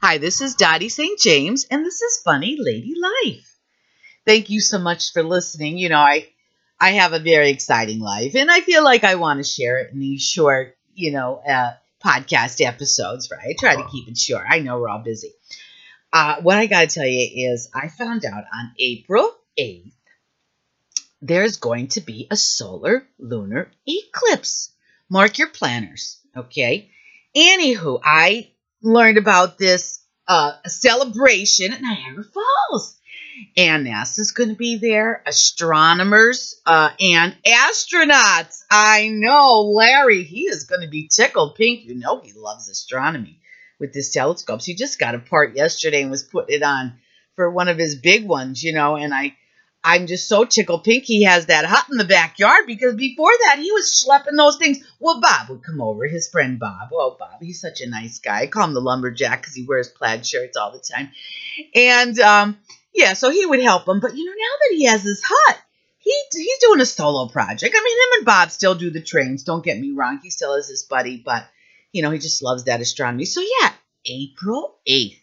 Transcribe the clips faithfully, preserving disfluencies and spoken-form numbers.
Hi, this is Dottie Saint James, and this is Funny Lady Life. Thank you so much for listening. You know, I I have a very exciting life, and I feel like I want to share it in these short, you know, uh, podcast episodes. Right? I try to keep it short. I know we're all busy. Uh, what I got to tell you is, I found out on April eighth there's going to be a solar lunar eclipse. Mark your planners, okay? Anywho, I learned about this uh, celebration at Niagara Falls. And NASA's going to be there, astronomers uh, and astronauts. I know Larry, he is going to be tickled pink. You know he loves astronomy with his telescopes. He just got a part yesterday and was putting it on for one of his big ones, you know, and I I'm just so tickled pink he has that hut in the backyard, because before that he was schlepping those things. Well, Bob would come over, his friend Bob. Oh, Bob, he's such a nice guy. I call him the lumberjack because he wears plaid shirts all the time. And, um, yeah, so he would help him. But, you know, now that he has his hut, he, he's doing a solo project. I mean, him and Bob still do the trains. Don't get me wrong. He still is his buddy. But, you know, he just loves that astronomy. So, yeah, April eighth.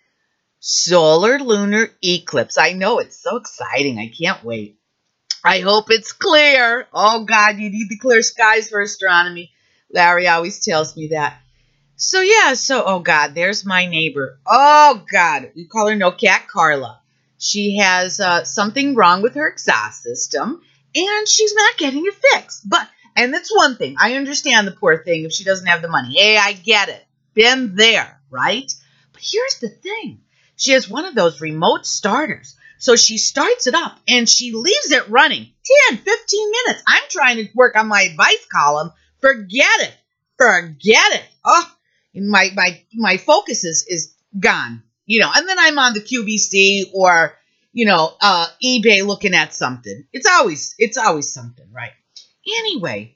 Solar lunar eclipse. I know, it's so exciting. I can't wait. I hope it's clear. Oh, God, you need the clear skies for astronomy. Larry always tells me that. So, yeah, so, oh, God, there's my neighbor. Oh, God, we call her No Cat Carla. She has uh, something wrong with her exhaust system, and she's not getting it fixed. But, and that's one thing. I understand the poor thing if she doesn't have the money. Hey, I get it. Been there, right? But here's the thing. She has one of those remote starters. So she starts it up and she leaves it running ten, fifteen minutes. I'm trying to work on my advice column. Forget it. Forget it. Oh, my my my focus is, is gone. You know, and then I'm on the Q B C or, you know, uh, eBay looking at something. It's always it's always something, right? Anyway,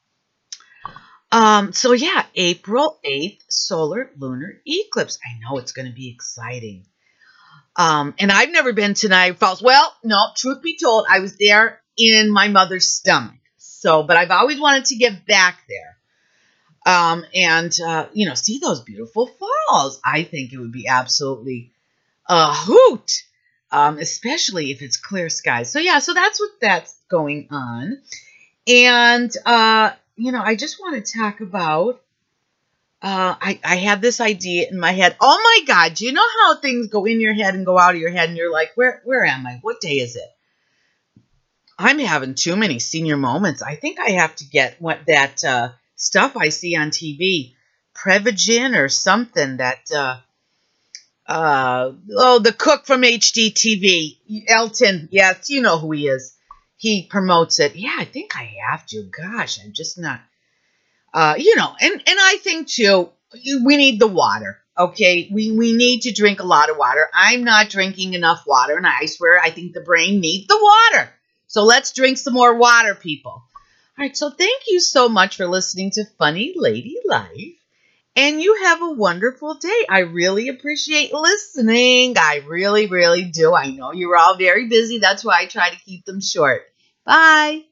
um, so yeah, April eighth, solar lunar eclipse. I know it's going to be exciting. Um, and I've never been to Niagara Falls. Well, no, truth be told, I was there in my mother's stomach. So, but I've always wanted to get back there. Um, and, uh, you know, see those beautiful falls. I think it would be absolutely a hoot, um, especially if it's clear skies. So, yeah, so that's what that's going on. And, uh, you know, I just want to talk about, uh, I, I had this idea in my head. Oh, my God, do you know how things go in your head and go out of your head, and you're like, where, where am I? What day is it? I'm having too many senior moments. I think I have to get what that uh, stuff I see on T V, Prevagen or something. That uh, uh, oh, the cook from H G T V, Elton. Yes, you know who he is. He promotes it. Yeah, I think I have to. Gosh, I'm just not. Uh, you know, and and I think too, we need the water. Okay, we we need to drink a lot of water. I'm not drinking enough water, and I swear I think the brain needs the water. So let's drink some more water, people. All right, so thank you so much for listening to Funny Lady Life. And you have a wonderful day. I really appreciate listening. I really, really do. I know you're all very busy. That's why I try to keep them short. Bye.